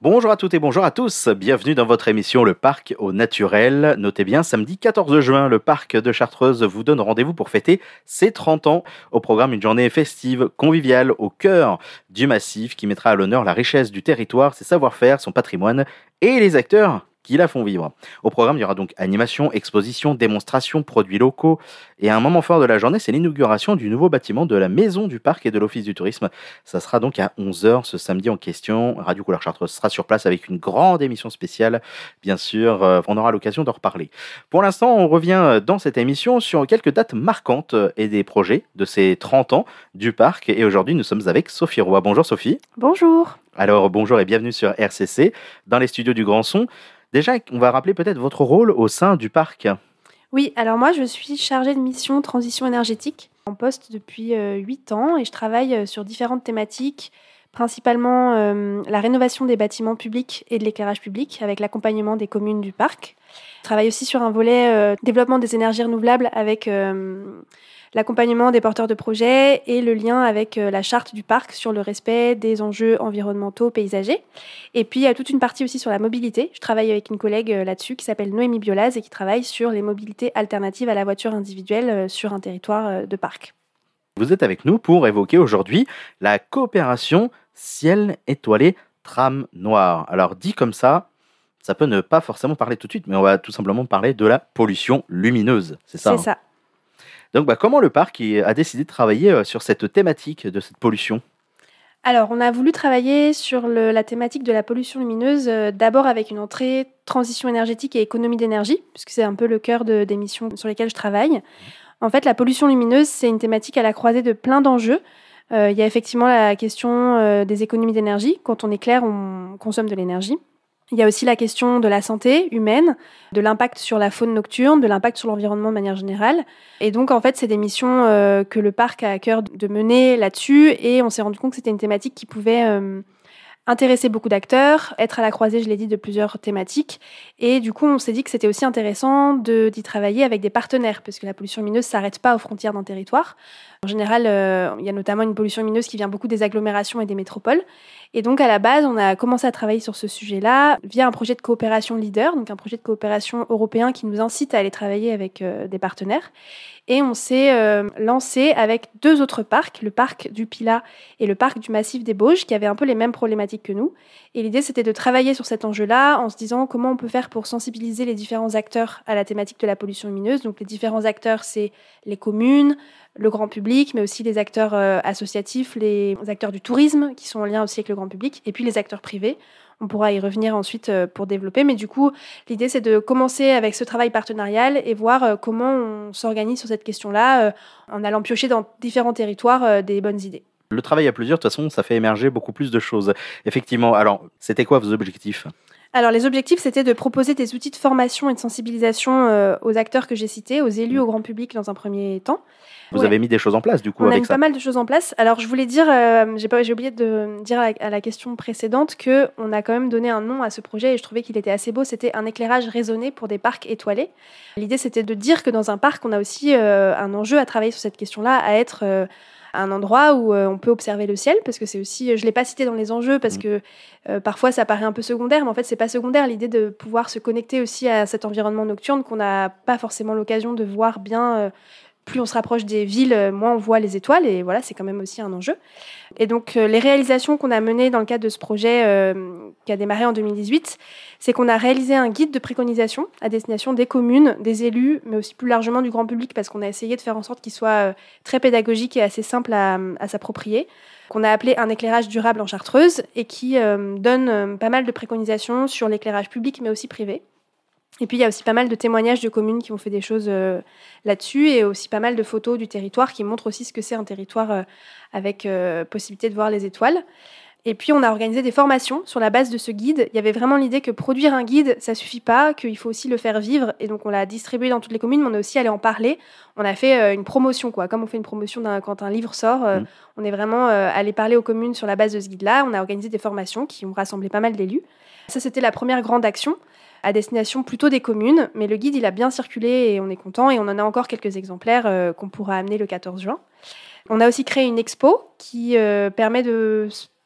Bonjour à toutes et bonjour à tous, bienvenue dans votre émission Le Parc au Naturel. Notez bien, samedi 14 juin, le Parc de Chartreuse vous donne rendez-vous pour fêter ses 30 ans. Au programme, une journée festive, conviviale, au cœur du massif qui mettra à l'honneur la richesse du territoire, ses savoir-faire, son patrimoine et les acteurs qui la font vivre. Au programme, il y aura donc animation, exposition, démonstration, produits locaux. Et un moment fort de la journée, c'est l'inauguration du nouveau bâtiment de la Maison du Parc et de l'Office du Tourisme. Ça sera donc à 11h ce samedi en question. Radio Couleur Chartreuse sera sur place avec une grande émission spéciale. Bien sûr, on aura l'occasion d'en reparler. Pour l'instant, on revient dans cette émission sur quelques dates marquantes et des projets de ces 30 ans du parc. Et aujourd'hui, nous sommes avec Sophie Roy. Bonjour Sophie. Bonjour. Alors bonjour et bienvenue sur RCC, dans les studios du Grand Son. Déjà, on va rappeler peut-être votre rôle au sein du parc. Oui, alors moi je suis chargée de mission transition énergétique en poste depuis 8 ans et je travaille sur différentes thématiques, principalement la rénovation des bâtiments publics et de l'éclairage public avec l'accompagnement des communes du parc. Je travaille aussi sur un volet développement des énergies renouvelables avec l'accompagnement des porteurs de projets et le lien avec la charte du parc sur le respect des enjeux environnementaux, paysagers. Et puis, il y a toute une partie aussi sur la mobilité. Je travaille avec une collègue là-dessus qui s'appelle Noémie Biolaz et qui travaille sur les mobilités alternatives à la voiture individuelle sur un territoire de parc. Vous êtes avec nous pour évoquer aujourd'hui la coopération ciel étoilé tram noir. Alors dit comme ça peut ne pas forcément parler tout de suite, mais on va tout simplement parler de la pollution lumineuse. C'est ça. C'est ça. Donc comment le parc a décidé de travailler sur cette thématique de cette pollution ? Alors, on a voulu travailler sur la thématique de la pollution lumineuse, d'abord avec une entrée transition énergétique et économie d'énergie, puisque c'est un peu le cœur des missions sur lesquelles je travaille. En fait, la pollution lumineuse, c'est une thématique à la croisée de plein d'enjeux. Il y a effectivement la question des économies d'énergie. Quand on éclaire, on consomme de l'énergie. Il y a aussi la question de la santé humaine, de l'impact sur la faune nocturne, de l'impact sur l'environnement de manière générale. Et donc, en fait, c'est des missions que le parc a à cœur de mener là-dessus. Et on s'est rendu compte que c'était une thématique qui pouvait intéresser beaucoup d'acteurs, être à la croisée, je l'ai dit, de plusieurs thématiques. Et du coup, on s'est dit que c'était aussi intéressant d'y travailler avec des partenaires, parce que la pollution lumineuse ne s'arrête pas aux frontières d'un territoire. En général, il y a notamment une pollution lumineuse qui vient beaucoup des agglomérations et des métropoles. Et donc, à la base, on a commencé à travailler sur ce sujet-là via un projet de coopération leader, donc un projet de coopération européen qui nous incite à aller travailler avec des partenaires. Et on s'est lancé avec 2 autres parcs, le parc du Pilat et le parc du Massif des Bauges, qui avaient un peu les mêmes problématiques que nous. Et l'idée, c'était de travailler sur cet enjeu-là en se disant comment on peut faire pour sensibiliser les différents acteurs à la thématique de la pollution lumineuse. Donc, les différents acteurs, c'est les communes, le grand public, mais aussi les acteurs associatifs, les acteurs du tourisme, qui sont en lien aussi avec le grand public, et puis les acteurs privés. On pourra y revenir ensuite pour développer. Mais du coup, l'idée, c'est de commencer avec ce travail partenarial et voir comment on s'organise sur cette question-là en allant piocher dans différents territoires des bonnes idées. Le travail à plusieurs, de toute façon, ça fait émerger beaucoup plus de choses. Effectivement, alors, c'était quoi vos objectifs ? Alors, les objectifs, c'était de proposer des outils de formation et de sensibilisation aux acteurs que j'ai cités, aux élus, au grand public dans un premier temps. Vous avez mis des choses en place, du coup, avec ça. On a avec mis ça. Pas mal de choses en place. Alors, je voulais dire, j'ai oublié de dire à la question précédente qu'on a quand même donné un nom à ce projet et je trouvais qu'il était assez beau. C'était un éclairage raisonné pour des parcs étoilés. L'idée, c'était de dire que dans un parc, on a aussi un enjeu à travailler sur cette question-là, à être un endroit où on peut observer le ciel, parce que c'est aussi, je ne l'ai pas cité dans les enjeux, parce que parfois ça paraît un peu secondaire, mais en fait c'est pas secondaire, l'idée de pouvoir se connecter aussi à cet environnement nocturne qu'on n'a pas forcément l'occasion de voir bien. Plus on se rapproche des villes, moins on voit les étoiles, et voilà, c'est quand même aussi un enjeu. Et donc, les réalisations qu'on a menées dans le cadre de ce projet qui a démarré en 2018, c'est qu'on a réalisé un guide de préconisation à destination des communes, des élus, mais aussi plus largement du grand public, parce qu'on a essayé de faire en sorte qu'il soit très pédagogique et assez simple à s'approprier, qu'on a appelé un éclairage durable en Chartreuse, et qui donne pas mal de préconisations sur l'éclairage public, mais aussi privé. Et puis, il y a aussi pas mal de témoignages de communes qui ont fait des choses là-dessus et aussi pas mal de photos du territoire qui montrent aussi ce que c'est un territoire avec possibilité de voir les étoiles. Et puis, on a organisé des formations sur la base de ce guide. Il y avait vraiment l'idée que produire un guide, ça suffit pas, qu'il faut aussi le faire vivre. Et donc, on l'a distribué dans toutes les communes, mais on est aussi allé en parler. On a fait une promotion, quoi. Comme on fait une promotion quand un livre sort, on est vraiment allé parler aux communes sur la base de ce guide-là. On a organisé des formations qui ont rassemblé pas mal d'élus. Ça, c'était la première grande action à destination plutôt des communes, mais le guide, il a bien circulé et on est content, et on en a encore quelques exemplaires qu'on pourra amener le 14 juin. On a aussi créé une expo qui permet de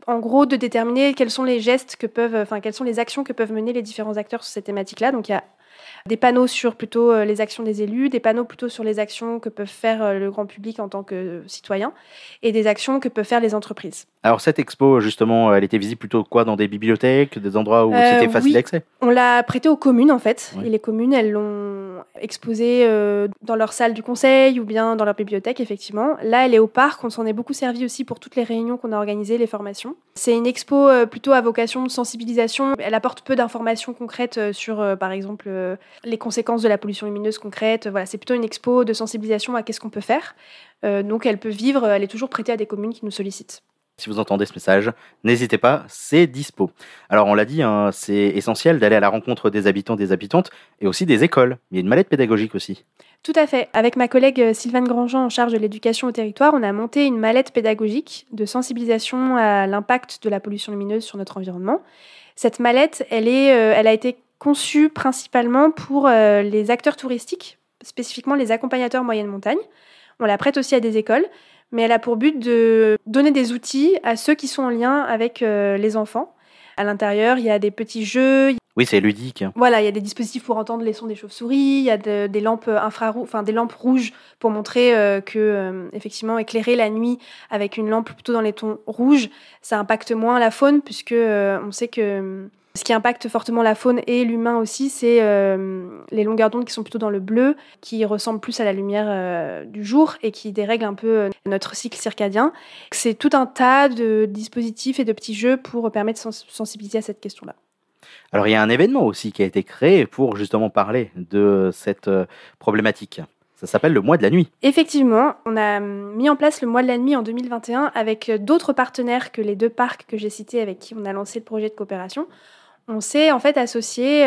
en gros, de déterminer quels sont les quelles sont les actions que peuvent mener les différents acteurs sur cette thématique-là. Donc, il y a des panneaux sur plutôt les actions des élus, des panneaux plutôt sur les actions que peuvent faire le grand public en tant que citoyen, et des actions que peuvent faire les entreprises. Alors cette expo, justement, elle était visible plutôt quoi, dans des bibliothèques, des endroits où c'était facile d'accès? On l'a prêtée aux communes en fait, Oui. et les communes, elles l'ont exposée dans leur salle du conseil ou bien dans leur bibliothèque, effectivement. Là, elle est au parc, on s'en est beaucoup servi aussi pour toutes les réunions qu'on a organisées, les formations. C'est une expo plutôt à vocation de sensibilisation. Elle apporte peu d'informations concrètes sur, par exemple, les conséquences de la pollution lumineuse concrète. Voilà, c'est plutôt une expo de sensibilisation à qu'est-ce qu'on peut faire. Donc elle peut vivre, elle est toujours prêtée à des communes qui nous sollicitent. Si vous entendez ce message, n'hésitez pas, c'est dispo. Alors on l'a dit, hein, c'est essentiel d'aller à la rencontre des habitants, des habitantes et aussi des écoles. Il y a une mallette pédagogique aussi. Tout à fait. Avec ma collègue Sylvane Grandjean en charge de l'éducation au territoire, on a monté une mallette pédagogique de sensibilisation à l'impact de la pollution lumineuse sur notre environnement. Cette mallette, elle a été conçue principalement pour les acteurs touristiques, spécifiquement les accompagnateurs moyenne montagne. On la prête aussi à des écoles, mais elle a pour but de donner des outils à ceux qui sont en lien avec les enfants. À l'intérieur, il y a des petits jeux. Oui, c'est ludique. Voilà, il y a des dispositifs pour entendre les sons des chauves-souris, il y a des lampes des lampes rouges pour montrer que, effectivement, éclairer la nuit avec une lampe plutôt dans les tons rouges, ça impacte moins la faune, puisque on sait que ce qui impacte fortement la faune et l'humain aussi, c'est les longueurs d'onde qui sont plutôt dans le bleu, qui ressemblent plus à la lumière du jour et qui dérèglent un peu notre cycle circadien. C'est tout un tas de dispositifs et de petits jeux pour permettre de sensibiliser à cette question-là. Alors il y a un événement aussi qui a été créé pour justement parler de cette problématique. Ça s'appelle le mois de la nuit. Effectivement, on a mis en place le mois de la nuit en 2021 avec d'autres partenaires que les 2 parcs que j'ai cités avec qui on a lancé le projet de coopération. On s'est en fait associé,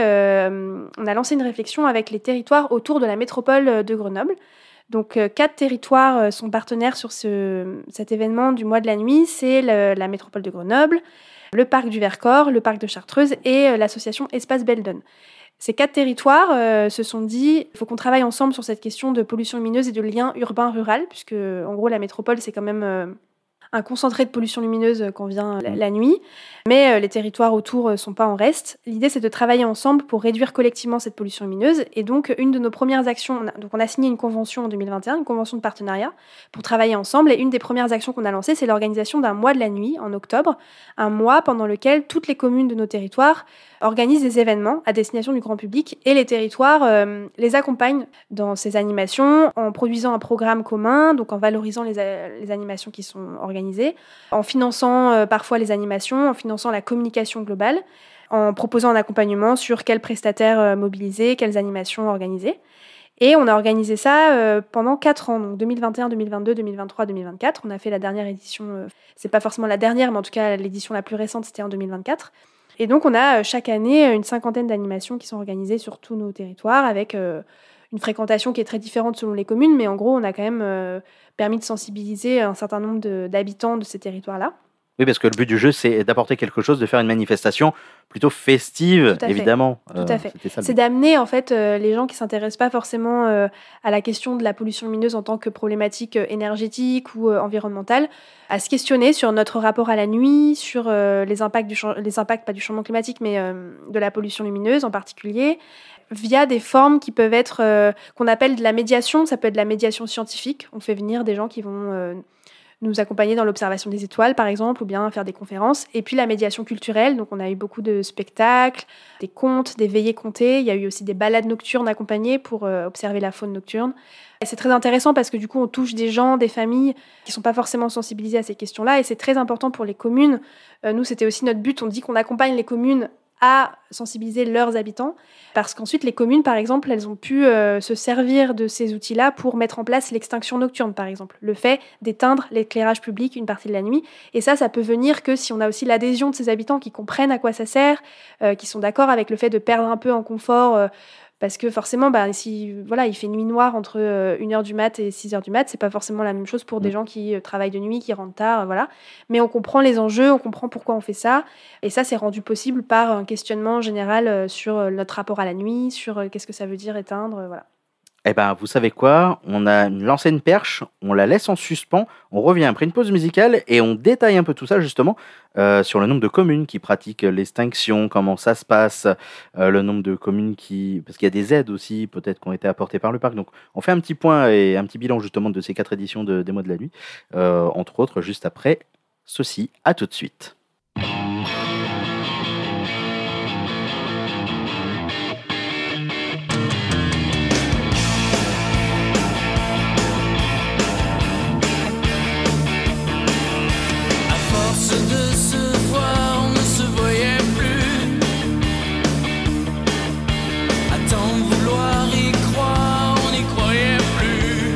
on a lancé une réflexion avec les territoires autour de la métropole de Grenoble. Donc 4 territoires sont partenaires sur cet événement du mois de la nuit. C'est la métropole de Grenoble, le parc du Vercors, le parc de Chartreuse et l'association Espace Beldon. Ces 4 territoires se sont dit il faut qu'on travaille ensemble sur cette question de pollution lumineuse et de lien urbain-rural, puisque en gros la métropole c'est quand même un concentré de pollution lumineuse quand vient la nuit, mais les territoires autour ne sont pas en reste. L'idée, c'est de travailler ensemble pour réduire collectivement cette pollution lumineuse. Et donc, une de nos premières actions, on a signé une convention en 2021, une convention de partenariat, pour travailler ensemble. Et une des premières actions qu'on a lancées, c'est l'organisation d'un mois de la nuit en octobre, un mois pendant lequel toutes les communes de nos territoires organisent des événements à destination du grand public et les territoires les accompagnent dans ces animations en produisant un programme commun, donc en valorisant les animations qui sont organisées, en finançant parfois les animations, en finançant la communication globale, en proposant un accompagnement sur quels prestataires mobiliser, quelles animations organiser. Et on a organisé ça pendant 4 ans, donc 2021, 2022, 2023, 2024. On a fait la dernière édition, c'est pas forcément la dernière, mais en tout cas l'édition la plus récente, c'était en 2024. Et donc, on a chaque année une 50aine d'animations qui sont organisées sur tous nos territoires avec une fréquentation qui est très différente selon les communes. Mais en gros, on a quand même permis de sensibiliser un certain nombre d'habitants de ces territoires-là. Oui, parce que le but du jeu, c'est d'apporter quelque chose, de faire une manifestation plutôt festive, évidemment. Tout à fait. C'est d'amener en fait les gens qui s'intéressent pas forcément à la question de la pollution lumineuse en tant que problématique énergétique ou environnementale, à se questionner sur notre rapport à la nuit, sur les impacts pas du changement climatique, mais de la pollution lumineuse en particulier, via des formes qui peuvent être qu'on appelle de la médiation. Ça peut être de la médiation scientifique. On fait venir des gens qui vont nous accompagner dans l'observation des étoiles, par exemple, ou bien faire des conférences. Et puis la médiation culturelle, donc on a eu beaucoup de spectacles, des contes, des veillées contées. Il y a eu aussi des balades nocturnes accompagnées pour observer la faune nocturne. Et c'est très intéressant parce que du coup, on touche des gens, des familles qui ne sont pas forcément sensibilisés à ces questions-là. Et c'est très important pour les communes. Nous, c'était aussi notre but. On dit qu'on accompagne les communes à sensibiliser leurs habitants, parce qu'ensuite les communes, par exemple, elles ont pu se servir de ces outils-là pour mettre en place l'extinction nocturne, par exemple, le fait d'éteindre l'éclairage public une partie de la nuit. Et ça peut venir que si on a aussi l'adhésion de ces habitants qui comprennent à quoi ça sert, qui sont d'accord avec le fait de perdre un peu en confort, parce que forcément, si il fait nuit noire entre 1h du mat et 6h du mat, c'est pas forcément la même chose pour des gens qui travaillent de nuit, qui rentrent tard, voilà. Mais on comprend les enjeux, on comprend pourquoi on fait ça. Et ça, c'est rendu possible par un questionnement général sur notre rapport à la nuit, sur qu'est-ce que ça veut dire éteindre, voilà. Eh ben, vous savez quoi? On a lancé une perche, on la laisse en suspens, on revient après une pause musicale et on détaille un peu tout ça justement sur le nombre de communes qui pratiquent l'extinction, comment ça se passe, le nombre de communes qui... Parce qu'il y a des aides aussi peut-être qui ont été apportées par le parc. Donc on fait un petit point et un petit bilan justement de ces 4 éditions des mois de la nuit, entre autres juste après ceci. À tout de suite. De se voir, on ne se voyait plus. À tant vouloir y croire, on n'y croyait plus.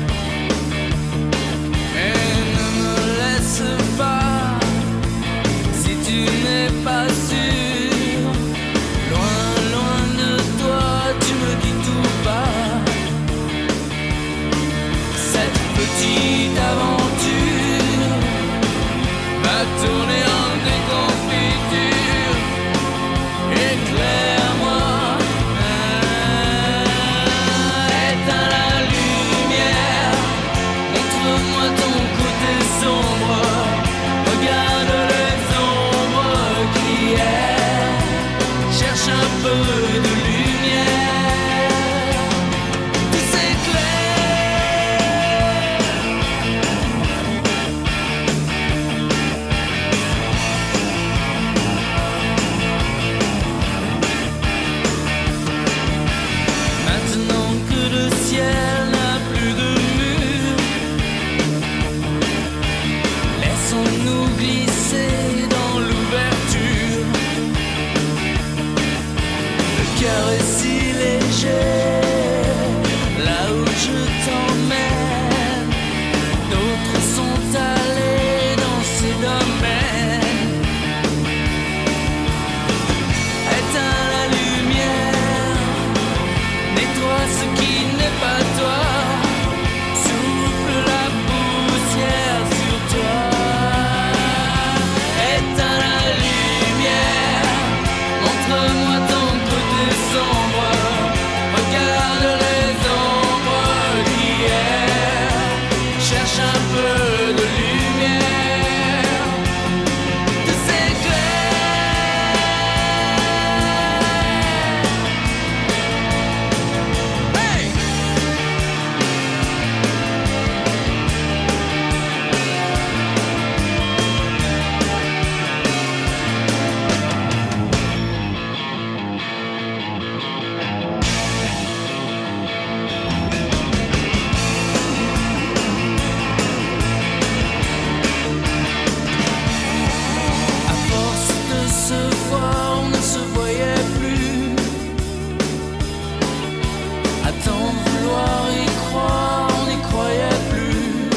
Et ne me laisse pas si tu n'es pas sûr. Loin, loin de toi, tu me dis tout bas. Cette petite aventure va tourner en déconfiture. Éclaire-moi, éteins la lumière, montre-moi ton côté sombre. Regarde les ombres qui errent, cherche un peu de lumière. Tout s'éclaire. Maintenant que le ciel n'a plus de mur, laissons-nous glisser dans l'ouverture. Le cœur est si léger, là où je t'emmène. D'autres sont allés dans ces domaines. Éteins la lumière, nettoie ce qui n'est pas toi. Souffle la poussière sur toi. Éteins la lumière, montre-moi ton côté sombre. Regarde les ombres qui errent, cherche un peu de lumière. Tout s'éclaire. Hey! À force de se voir, on ne se voyait plus. À tant vouloir y croire, on n'y croyait plus.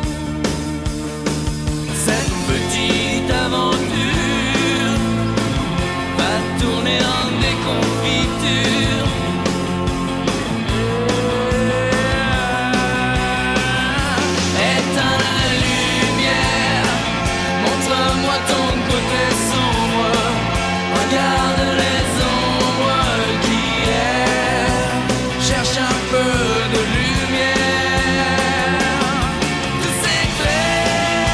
Cette petite aventure va tourner en déconfiture. Éteins la lumière, montre-moi ton côté sombre. Regarde les ombres qui errent, cherche un peu de lumière. Tout s'éclaire.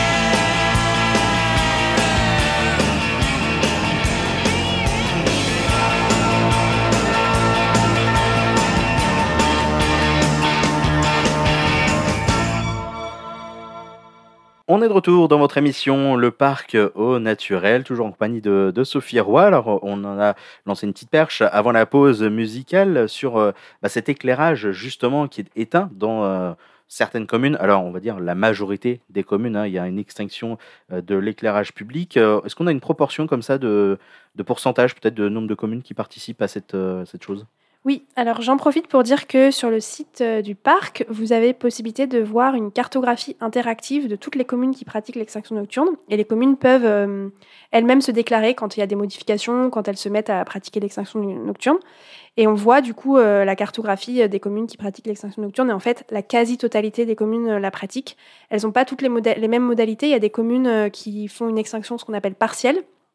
On est de retour dans votre émission Le Parc au Naturel, toujours en compagnie de Sophie Roy. Alors, on en a lancé une petite perche avant la pause musicale sur cet éclairage justement qui est éteint dans certaines communes. Alors, on va dire la majorité des communes, hein, il y a une extinction de l'éclairage public. Est-ce qu'on a une proportion comme ça de pourcentage, peut-être de nombre de communes qui participent à cette chose? Oui, alors j'en profite pour dire que sur le site du parc, vous avez possibilité de voir une cartographie interactive de toutes les communes qui pratiquent l'extinction nocturne. Et les communes peuvent elles-mêmes se déclarer quand il y a des modifications, quand elles se mettent à pratiquer l'extinction nocturne. Et on voit du coup la cartographie des communes qui pratiquent l'extinction nocturne. Et en fait, la quasi-totalité des communes la pratiquent. Elles n'ont pas toutes les mêmes modalités. Il y a des communes qui font une extinction, ce qu'on appelle partielle.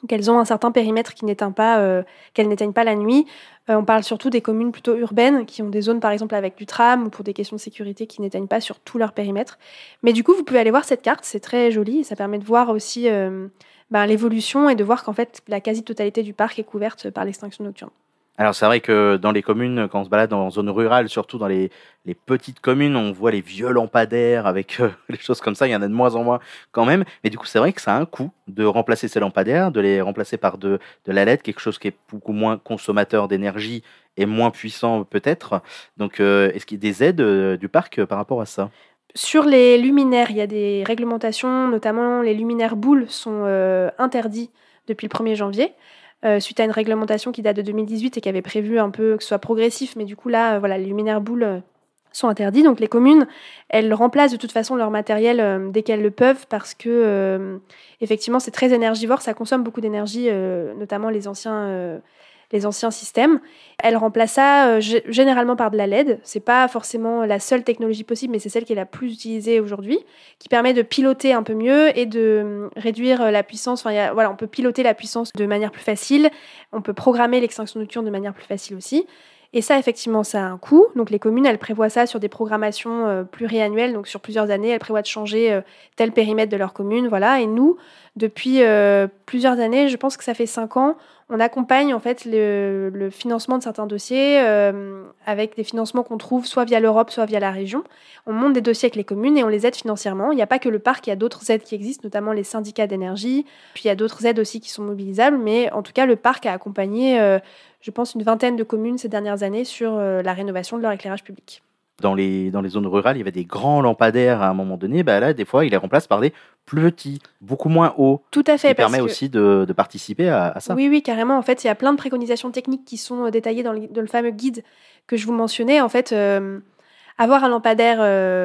Donc elles ont un certain périmètre qu'elles n'éteignent pas la nuit. On parle surtout des communes plutôt urbaines qui ont des zones par exemple avec du tram ou pour des questions de sécurité qui n'éteignent pas sur tout leur périmètre. Mais du coup, vous pouvez aller voir cette carte, c'est très joli et ça permet de voir aussi l'évolution et de voir qu'en fait la quasi-totalité du parc est couverte par l'extinction nocturne. Alors c'est vrai que dans les communes, quand on se balade en zone rurale, surtout dans les petites communes, on voit les vieux lampadaires avec les choses comme ça, il y en a de moins en moins quand même. Mais du coup, c'est vrai que ça a un coût de remplacer ces lampadaires, de les remplacer par de la LED, quelque chose qui est beaucoup moins consommateur d'énergie et moins puissant peut-être. Donc est-ce qu'il y a des aides du parc par rapport à ça ? Sur les luminaires, il y a des réglementations, notamment les luminaires boules sont interdits depuis le 1er janvier. Suite à une réglementation qui date de 2018 et qui avait prévu un peu que ce soit progressif, mais du coup là, les luminaires boules sont interdits. Donc les communes, elles remplacent de toute façon leur matériel dès qu'elles le peuvent parce que effectivement c'est très énergivore, ça consomme beaucoup d'énergie, notamment les anciens systèmes. Elles remplacent ça généralement par de la LED. C'est pas forcément la seule technologie possible, mais c'est celle qui est la plus utilisée aujourd'hui, qui permet de piloter un peu mieux et de réduire la puissance. On peut piloter la puissance de manière plus facile. On peut programmer l'extinction nocturne de manière plus facile aussi. Et ça, effectivement, ça a un coût. Donc les communes, elles prévoient ça sur des programmations pluriannuelles, donc sur plusieurs années. Elles prévoient de changer tel périmètre de leur commune. Voilà. Et nous, depuis plusieurs années, je pense que ça fait 5 ans, on accompagne en fait le financement de certains dossiers avec des financements qu'on trouve soit via l'Europe, soit via la région. On monte des dossiers avec les communes et on les aide financièrement. Il n'y a pas que le parc, il y a d'autres aides qui existent, notamment les syndicats d'énergie. Puis il y a d'autres aides aussi qui sont mobilisables. Mais en tout cas, le parc a accompagné, je pense, une vingtaine de communes ces dernières années sur la rénovation de leur éclairage public. Dans les zones rurales, il y avait des grands lampadaires à un moment donné. Là, des fois, ils les remplacent par des plus petits, beaucoup moins hauts. Tout à fait. Ce qui permet aussi de participer à ça. Oui, carrément. En fait, il y a plein de préconisations techniques qui sont détaillées dans le fameux guide que je vous mentionnais. En fait, avoir un lampadaire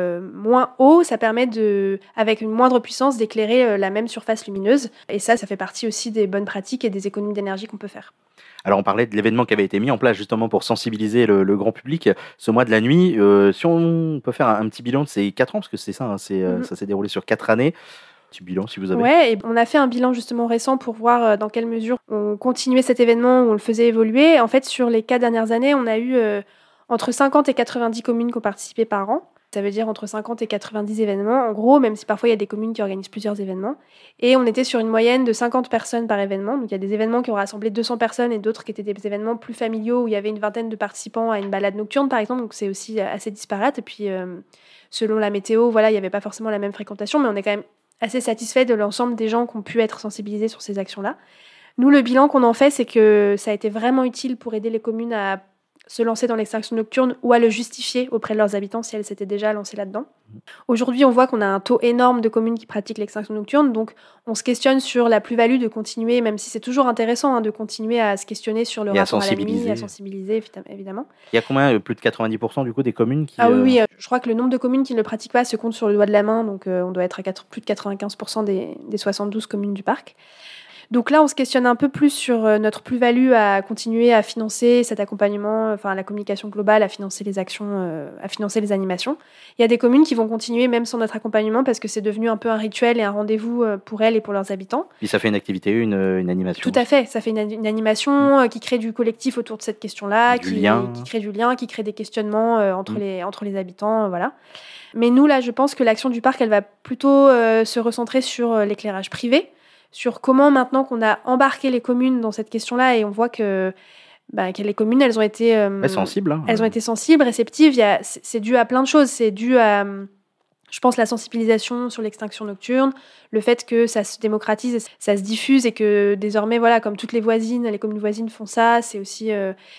moins haut, ça permet avec une moindre puissance, d'éclairer la même surface lumineuse. Et ça fait partie aussi des bonnes pratiques et des économies d'énergie qu'on peut faire. Alors, on parlait de l'événement qui avait été mis en place justement pour sensibiliser le grand public ce mois de la nuit. Si on peut faire un petit bilan de ces 4 ans, parce que c'est ça, ça s'est déroulé sur 4 années. Petit bilan, si vous avez. Ouais, et on a fait un bilan justement récent pour voir dans quelle mesure on continuait cet événement ou on le faisait évoluer. En fait, sur les 4 dernières années, on a eu entre 50 et 90 communes qui ont participé par an. Ça veut dire entre 50 et 90 événements, en gros, même si parfois il y a des communes qui organisent plusieurs événements. Et on était sur une moyenne de 50 personnes par événement. Donc il y a des événements qui ont rassemblé 200 personnes et d'autres qui étaient des événements plus familiaux où il y avait une vingtaine de participants à une balade nocturne, par exemple. Donc c'est aussi assez disparate. Et puis, selon la météo, il n'y avait pas forcément la même fréquentation, mais on est quand même assez satisfait de l'ensemble des gens qui ont pu être sensibilisés sur ces actions-là. Nous, le bilan qu'on en fait, c'est que ça a été vraiment utile pour aider les communes à se lancer dans l'extinction nocturne ou à le justifier auprès de leurs habitants si elles s'étaient déjà lancées là-dedans. Aujourd'hui, on voit qu'on a un taux énorme de communes qui pratiquent l'extinction nocturne, donc on se questionne sur la plus-value de continuer, même si c'est toujours intéressant de continuer à se questionner sur le rapport à la nuit, à sensibiliser, évidemment. Il y a combien, plus de 90% du coup des communes qui... Oui, je crois que le nombre de communes qui ne le pratiquent pas se compte sur le doigt de la main, donc on doit être à plus de 95% des 72 communes du parc. Donc là, on se questionne un peu plus sur notre plus-value à continuer à financer cet accompagnement, la communication globale, à financer les actions, à financer les animations. Il y a des communes qui vont continuer même sans notre accompagnement parce que c'est devenu un peu un rituel et un rendez-vous pour elles et pour leurs habitants. Puis ça fait une activité, une animation. Tout à fait, ça fait une animation qui crée du collectif autour de cette question-là, qui crée du lien, qui crée des questionnements entre les habitants, voilà. Mais nous, là, je pense que l'action du parc, elle va plutôt se recentrer sur l'éclairage privé, sur comment maintenant qu'on a embarqué les communes dans cette question-là et on voit que les communes, elles ont été sensibles. Elles ont été sensibles, réceptives. C'est dû à plein de choses. C'est dû à, je pense, la sensibilisation sur l'extinction nocturne, le fait que ça se démocratise, ça se diffuse et que désormais, comme toutes les communes voisines font ça, c'est aussi,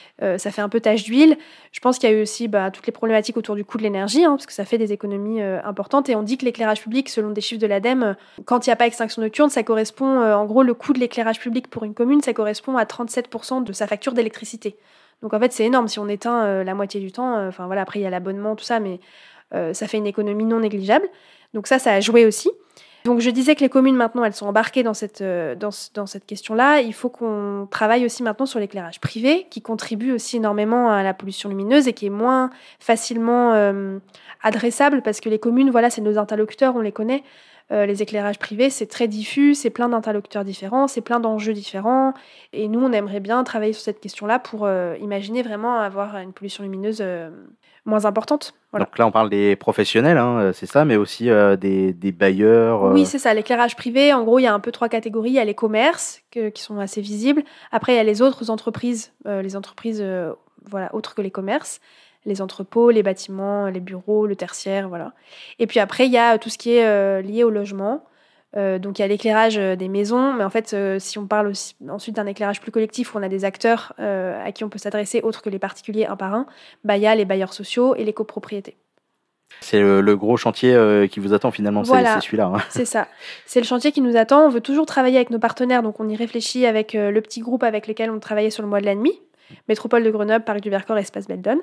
ça fait un peu tache d'huile. Je pense qu'il y a eu aussi toutes les problématiques autour du coût de l'énergie, parce que ça fait des économies importantes. Et on dit que l'éclairage public, selon des chiffres de l'ADEME, quand il n'y a pas extinction nocturne, ça correspond, en gros, le coût de l'éclairage public pour une commune, ça correspond à 37% de sa facture d'électricité. Donc en fait, c'est énorme si on éteint la moitié du temps. Après, il y a l'abonnement, tout ça, mais ça fait une économie non négligeable. Donc ça a joué aussi. Donc je disais que les communes, maintenant, elles sont embarquées dans cette question-là. Il faut qu'on travaille aussi maintenant sur l'éclairage privé, qui contribue aussi énormément à la pollution lumineuse et qui est moins facilement adressable, parce que les communes, c'est nos interlocuteurs, on les connaît. Les éclairages privés, c'est très diffus, c'est plein d'interlocuteurs différents, c'est plein d'enjeux différents. Et nous, on aimerait bien travailler sur cette question-là pour imaginer vraiment avoir une pollution lumineuse moins importante. Voilà. Donc là, on parle des professionnels, hein, c'est ça, mais aussi des bailleurs. Oui, c'est ça. L'éclairage privé, en gros, il y a un peu 3 catégories. Il y a les commerces qui sont assez visibles. Après, il y a les autres entreprises, voilà, autres que les commerces. Les entrepôts, les bâtiments, les bureaux, le tertiaire, voilà. Et puis après, il y a tout ce qui est lié au logement. Donc il y a l'éclairage des maisons, mais en fait, si on parle aussi, ensuite d'un éclairage plus collectif où on a des acteurs à qui on peut s'adresser, autres que les particuliers un par un, il y a les bailleurs sociaux et les copropriétés. C'est le gros chantier qui vous attend finalement, Voilà, c'est celui-là. Hein. C'est ça. C'est le chantier qui nous attend. On veut toujours travailler avec nos partenaires, donc on y réfléchit avec le petit groupe avec lequel on travaillait sur le mois de la nuit. Métropole de Grenoble, Parc du Vercors, Espace Beldon.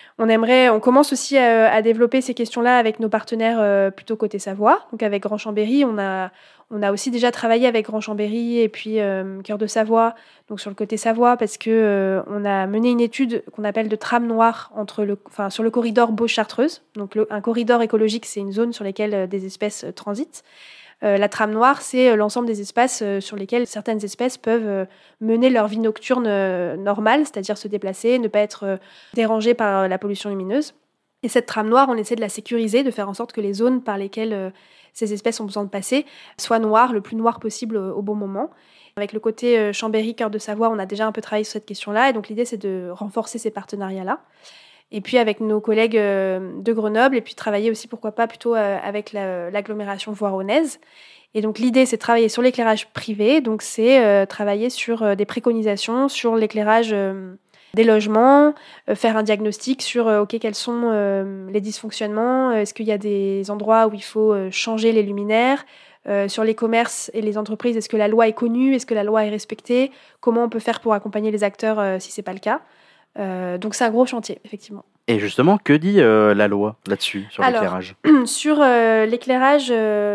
On commence aussi à développer ces questions-là avec nos partenaires plutôt côté Savoie. Donc avec Grand Chambéry, on a aussi déjà travaillé avec Grand Chambéry et puis Cœur de Savoie, donc sur le côté Savoie, parce que on a mené une étude qu'on appelle de trame noire sur le corridor Beauce-Chartreuse. Donc un corridor écologique, c'est une zone sur laquelle des espèces transitent. La trame noire, c'est l'ensemble des espaces sur lesquels certaines espèces peuvent mener leur vie nocturne normale, c'est-à-dire se déplacer, ne pas être dérangées par la pollution lumineuse. Et cette trame noire, on essaie de la sécuriser, de faire en sorte que les zones par lesquelles ces espèces ont besoin de passer soient noires, le plus noir possible au bon moment. Avec le côté Chambéry, Cœur de Savoie, on a déjà un peu travaillé sur cette question-là, et donc l'idée, c'est de renforcer ces partenariats-là. Et puis avec nos collègues de Grenoble, et puis travailler aussi, pourquoi pas, plutôt avec l'agglomération voironnaise. Et donc l'idée, c'est de travailler sur l'éclairage privé, donc c'est travailler sur des préconisations, sur l'éclairage des logements, faire un diagnostic sur quels sont les dysfonctionnements, est-ce qu'il y a des endroits où il faut changer les luminaires, sur les commerces et les entreprises, est-ce que la loi est connue, est-ce que la loi est respectée, comment on peut faire pour accompagner les acteurs si ce n'est pas le cas. Donc c'est un gros chantier, effectivement. Et justement, que dit la loi là-dessus, sur l'éclairage ? Sur l'éclairage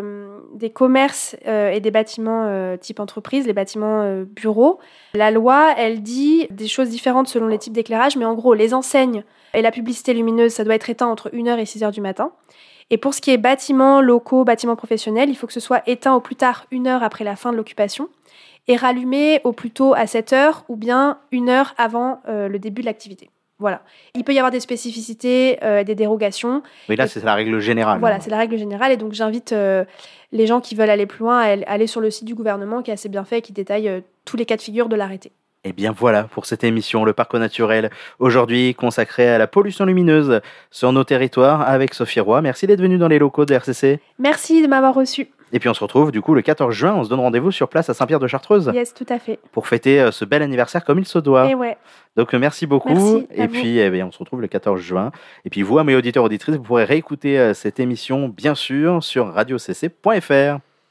des commerces et des bâtiments type entreprise, les bâtiments bureaux, la loi, elle dit des choses différentes selon les types d'éclairage, mais en gros, les enseignes et la publicité lumineuse, ça doit être éteint entre 1h et 6h du matin. Et pour ce qui est bâtiments locaux, bâtiments professionnels, il faut que ce soit éteint au plus tard 1h après la fin de l'occupation et rallumé au plus tôt à 7h ou bien 1h avant le début de l'activité. Voilà. Il peut y avoir des spécificités, des dérogations. Oui, là, c'est la règle générale. Voilà, c'est la règle générale. Et donc, j'invite les gens qui veulent aller plus loin à aller sur le site du gouvernement qui est assez bien fait et qui détaille tous les cas de figure de l'arrêté. Et bien voilà pour cette émission, le Parc au naturel, aujourd'hui consacrée à la pollution lumineuse sur nos territoires avec Sophie Roy. Merci d'être venue dans les locaux de RCC. Merci de m'avoir reçu. Et puis on se retrouve du coup le 14 juin, on se donne rendez-vous sur place à Saint-Pierre-de-Chartreuse. Yes, tout à fait. Pour fêter ce bel anniversaire comme il se doit. Et ouais. Donc merci beaucoup. Merci et puis on se retrouve le 14 juin. Et puis vous, amis auditeurs, auditrices, vous pourrez réécouter cette émission bien sûr sur radiocc.fr.